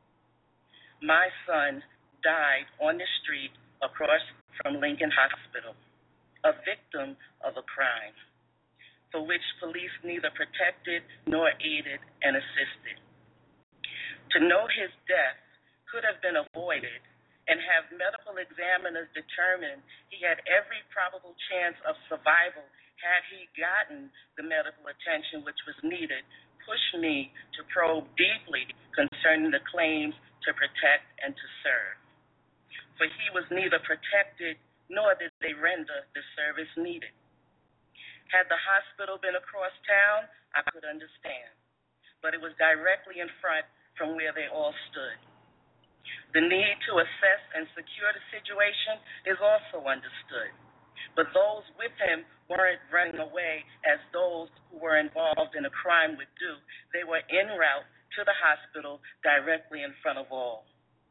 S11: My son died on the street across from Lincoln Hospital, a victim of a crime for which police neither protected nor aided and assisted. To know his death could have been avoided and have medical examiners determine he had every probable chance of survival had he gotten the medical attention which was needed, pushed me to probe deeply concerning the claims to protect and to serve. For he was neither protected nor did they render the service needed. Had the hospital been across town, I could understand, but it was directly in front from where they all stood. The need to assess and secure the situation is also understood, but those with him weren't running away as those who were involved in a crime would do. They were en route to the hospital directly in front of all.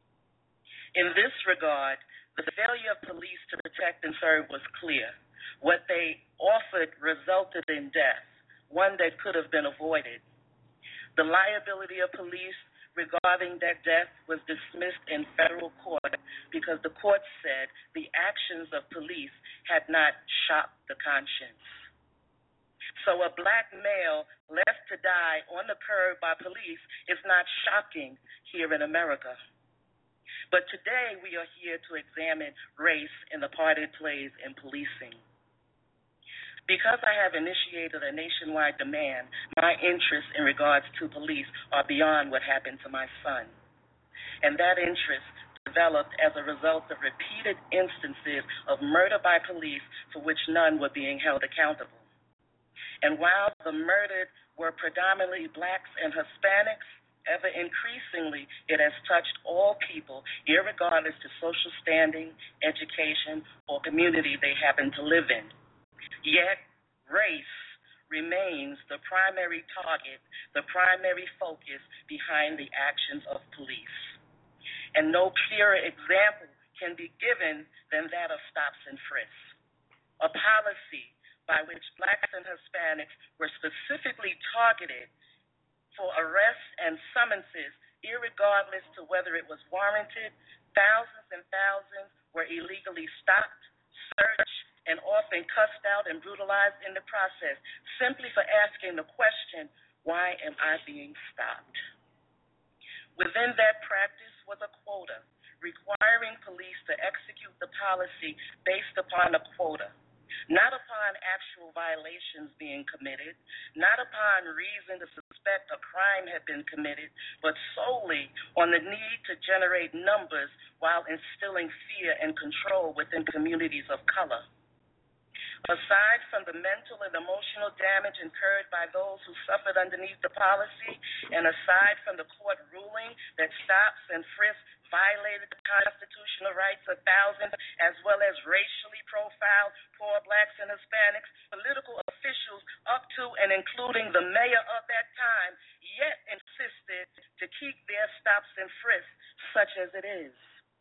S11: In this regard, the failure of police to protect and serve was clear. What they offered resulted in death, one that could have been avoided. The liability of police regarding that death was dismissed in federal court because the court said the actions of police had not shocked the conscience. So a black male left to die on the curb by police is not shocking here in America. But today we are here to examine race and the part it plays in policing. Because I have initiated a nationwide demand, my interests in regards to police are beyond what happened to my son. And that interest developed as a result of repeated instances of murder by police for which none were being held accountable. And while the murdered were predominantly blacks and Hispanics, ever increasingly it has touched all people, irregardless to social standing, education, or community they happen to live in. Yet, race remains the primary target, the primary focus behind the actions of police. And no clearer example can be given than that of stops and frisks, a policy by which blacks and Hispanics were specifically targeted for arrests and summonses, irregardless to whether it was warranted. Thousands and thousands were illegally stopped, searched, and often cussed out and brutalized in the process, simply for asking the question, why am I being stopped? Within that practice was a quota, requiring police to execute the policy based upon a quota, not upon actual violations being committed, not upon reason to suspect a crime had been committed, but solely on the need to generate numbers while instilling fear and control within communities of color. Aside from the mental and emotional damage incurred by those who suffered underneath the policy, and aside from the court ruling that stops and frisks violated the constitutional rights of thousands, as well as racially profiled poor blacks and Hispanics, political officials up to and including the mayor of that time yet insisted to keep their stops and frisks such as it is.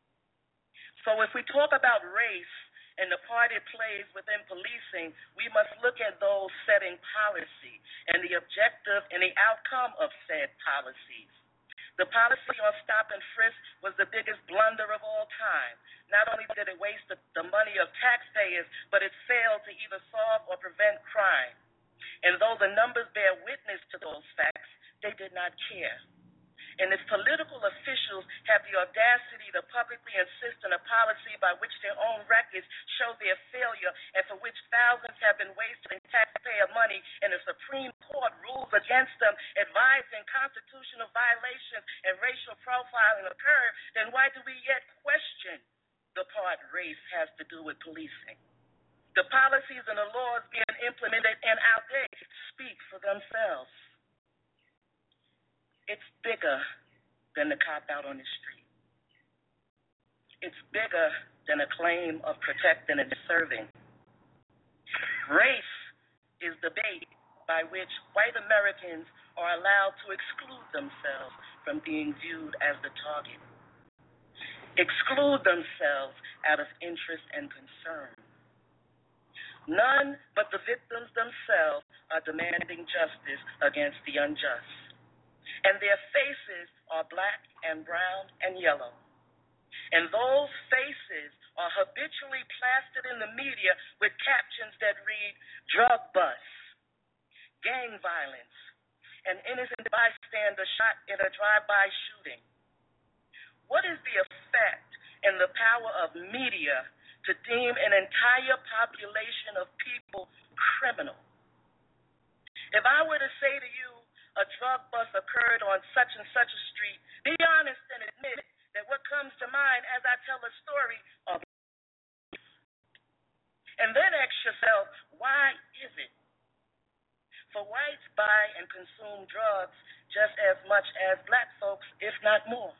S11: So if we talk about race and the part it plays within policing, we must look at those setting policy and the objective and the outcome of said policies. The policy on stop and frisk was the biggest blunder of all time. Not only did it waste the money of taxpayers, but it failed to either solve or prevent crime. And though the numbers bear witness to those facts, they did not care. And if political officials have the audacity to publicly insist on a policy by which their own records show their failure and for which thousands have been wasted in taxpayer money and the Supreme Court rules against them, advising constitutional violations and racial profiling occur, then why do we yet question the part race has to do with policing? The policies and the laws being implemented and out there speak for themselves. It's bigger than the cop out on the street. It's bigger than a claim of protecting and serving. Race is the bait by which white Americans are allowed to exclude themselves from being viewed as the target, exclude themselves out of interest and concern. None but the victims themselves are demanding justice against the unjust. And their faces are black and brown and yellow. And those faces are habitually plastered in the media with captions that read, drug bust, gang violence, an innocent bystander shot in a drive-by shooting. What is the effect and the power of media to deem an entire population of people criminal? If I were to say to you, a drug bust occurred on such and such a street, be honest and admit that what comes to mind as I tell a story of, and then ask yourself, why is it? For whites buy and consume drugs just as much as black folks, if not more.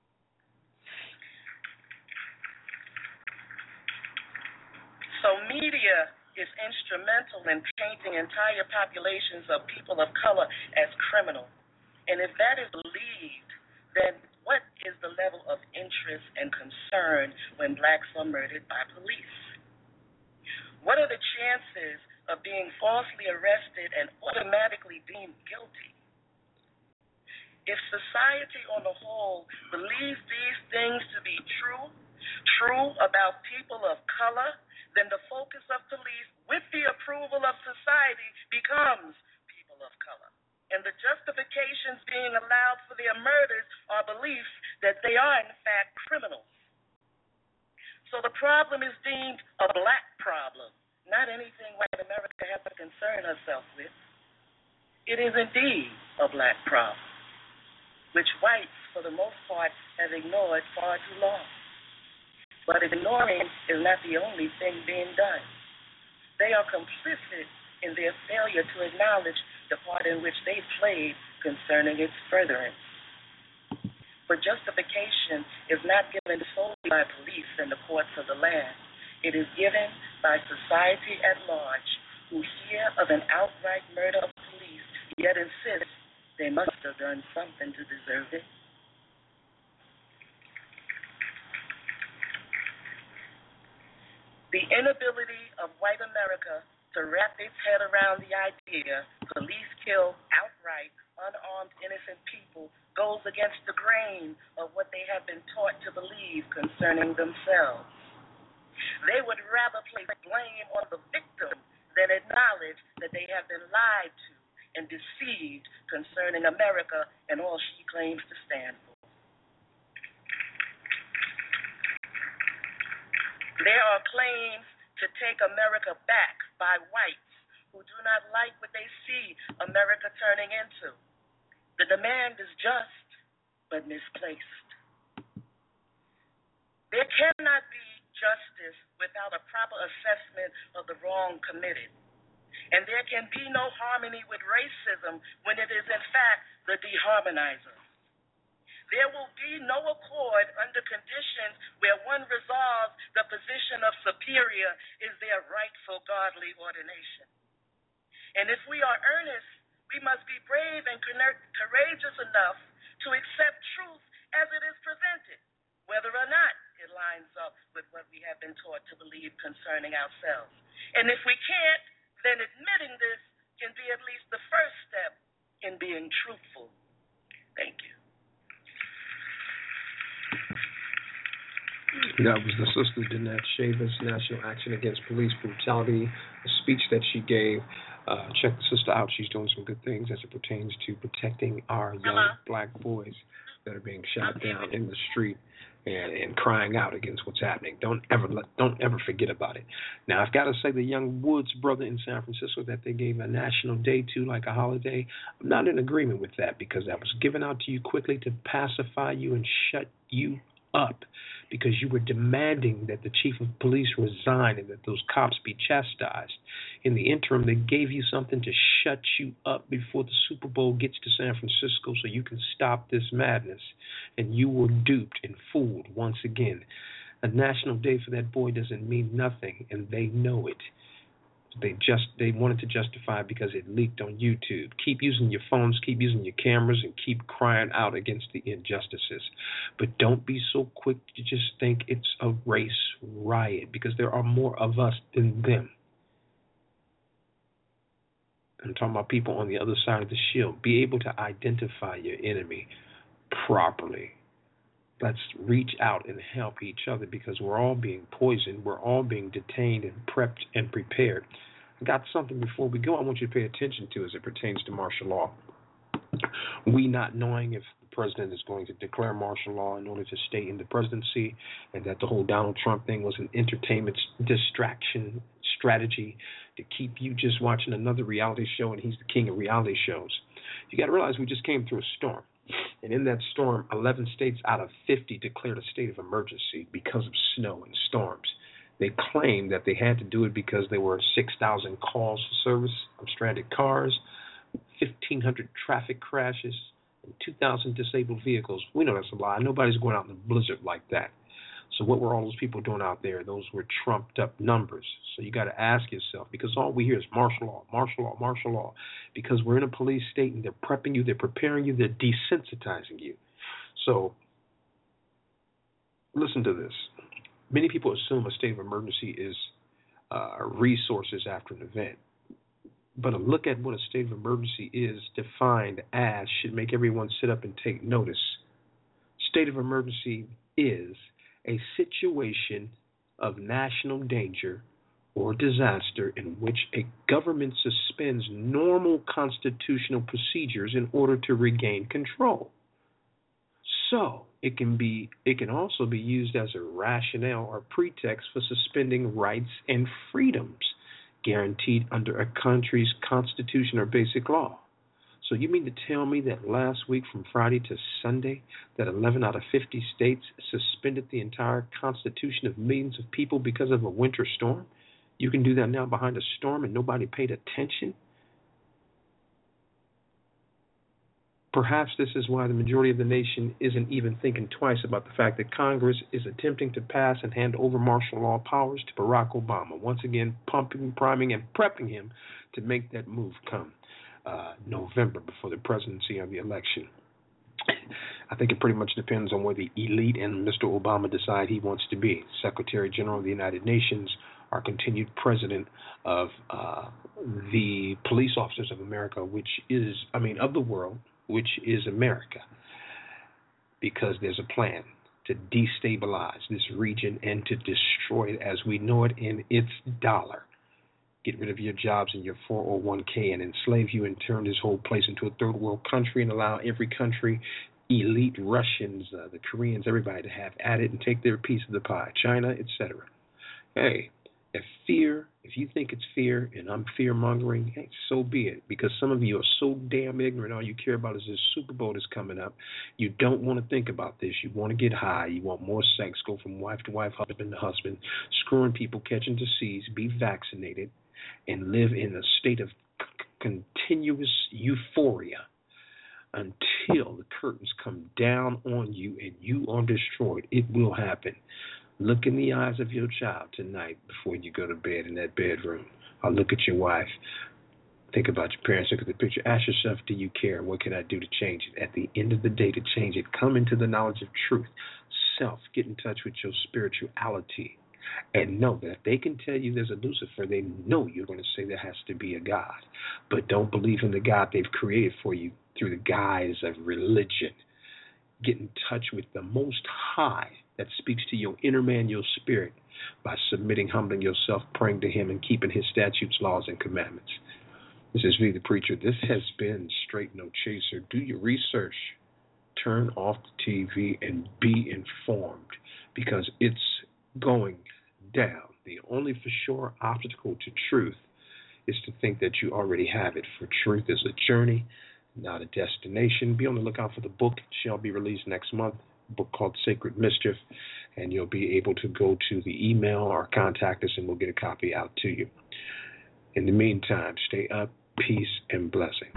S11: So media is instrumental in painting entire populations of people of color as criminal. And if that is believed, then what is the level of interest and concern when blacks are murdered by police? What are the chances of being falsely arrested and automatically deemed guilty? If society on the whole believes these things to be true about people of color, then the focus of police, with the approval of society, becomes people of color. And the justifications being allowed for their murders are beliefs that they are, in fact, criminals. So the problem is deemed a black problem, not anything white America has to concern herself with. It is indeed a black problem, which whites, for the most part, have ignored far too long. But ignoring is not the only thing being done. They are complicit in their failure to acknowledge the part in which they played concerning its furtherance. But justification is not given solely by police and the courts of the land. It is given by society at large, who hear of an outright murder of police, yet insist they must have done something to deserve it. The inability of white America to to wrap its head around the idea police kill outright unarmed innocent people goes against the grain of what they have been taught to believe concerning themselves. They would rather place blame on the victim than acknowledge that they have been lied to and deceived concerning America and all she claims to stand for. There are claims to take America back by whites who do not like what they see America turning into. The demand is just, but misplaced. There cannot be justice without a proper assessment of the wrong committed. And there can be no harmony with racism when it is in fact the deharmonizer. There will be no accord under conditions where one resolves the position of superior is their rightful godly ordination. And if we are earnest, we must be brave and courageous enough to accept truth as it is presented, whether or not it lines up with what we have been taught to believe concerning ourselves. And if we can't, then admitting this can be at least the first step in being truthful. Thank you.
S2: That was the Sister Danette Chavis, National Action Against Police Brutality, a speech that she gave. Check the sister out. She's doing some good things as it pertains to protecting our young black boys that are being shot down in the street and crying out against what's happening. Don't ever forget about it. Now, I've got to say the Young Woods brother in San Francisco that they gave a national day to like a holiday, I'm not in agreement with that because that was given out to you quickly to pacify you and shut you up because you were demanding that the chief of police resign and that those cops be chastised. In the interim, they gave you something to shut you up before the Super Bowl gets to San Francisco so you can stop this madness. And you were duped and fooled once again. A national day for that boy doesn't mean nothing, and they know it. They wanted to justify it because it leaked on YouTube. Keep using your phones, keep using your cameras, and keep crying out against the injustices. But don't be so quick to just think it's a race riot because there are more of us than them. I'm talking about people on the other side of the shield. Be able to identify your enemy properly. Let's reach out and help each other because we're all being poisoned. We're all being detained and prepped and prepared. I got something before we go I want you to pay attention to as it pertains to martial law. We not knowing if the president is going to declare martial law in order to stay in the presidency and that the whole Donald Trump thing was an entertainment distraction strategy to keep you just watching another reality show and he's the king of reality shows. You got to realize we just came through a storm. And in that storm, 11 states out of 50 declared a state of emergency because of snow and storms. They claimed that they had to do it because there were 6,000 calls for service of stranded cars, 1,500 traffic crashes, and 2,000 disabled vehicles. We know that's a lie. Nobody's going out in a blizzard like that. So what were all those people doing out there? Those were trumped up numbers. So you got to ask yourself, because all we hear is martial law, martial law, martial law, because we're in a police state and they're prepping you, they're preparing you, they're desensitizing you. So listen to this. Many people assume a state of emergency is resources after an event. But a look at what a state of emergency is defined as should make everyone sit up and take notice. State of emergency is a situation of national danger or disaster in which a government suspends normal constitutional procedures in order to regain control. So it can also be used as a rationale or pretext for suspending rights and freedoms guaranteed under a country's constitution or basic law. So you mean to tell me that last week from Friday to Sunday that 11 out of 50 states suspended the entire constitution of millions of people because of a winter storm? You can do that now behind a storm and nobody paid attention? Perhaps this is why the majority of the nation isn't even thinking twice about the fact that Congress is attempting to pass and hand over martial law powers to Barack Obama, once again pumping, priming, and prepping him to make that move come November before the presidency or the election. I think it pretty much depends on where the elite and Mr. Obama decide he wants to be, Secretary General of the United Nations our continued president of the Police Officers of America, of the world, which is America, because there's a plan to destabilize this region and to destroy it as we know it in its dollar. Get rid of your jobs and your 401k and enslave you and turn this whole place into a third world country and allow every country, elite Russians, the Koreans, everybody to have at it and take their piece of the pie, China, etc. Hey, if you think it's fear and I'm fear-mongering, hey, so be it. Because some of you are so damn ignorant, all you care about is this Super Bowl that's coming up. You don't want to think about this. You want to get high. You want more sex, go from wife to wife, husband to husband, screwing people, catching disease, be vaccinated, and live in a state of continuous euphoria until the curtains come down on you and you are destroyed. It will happen. Look in the eyes of your child tonight before you go to bed in that bedroom. Or look at your wife. Think about your parents. Look at the picture. Ask yourself, do you care? What can I do to change it? At the end of the day, to change it, come into the knowledge of truth. Self. Get in touch with your spirituality. And know that if they can tell you there's a Lucifer, they know you're going to say there has to be a God. But don't believe in the God they've created for you through the guise of religion. Get in touch with the Most High that speaks to your inner man, your spirit, by submitting, humbling yourself, praying to Him, and keeping His statutes, laws, and commandments. This is V the Preacher. This has been Straight No Chaser. Do your research. Turn off the TV and be informed, because it's going down. The only for sure obstacle to truth is to think that you already have it. For truth is a journey, not a destination. Be on the lookout for the book. It shall be released next month. A book called Sacred Mischief, and you'll be able to go to the email or contact us, and we'll get a copy out to you. In the meantime, stay up, peace, and blessings.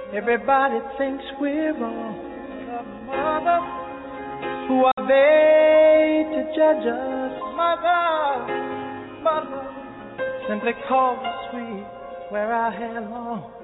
S7: Everybody thinks we're wrong. Mother, who are they to judge us? Mother, simply call us we wear our hair long.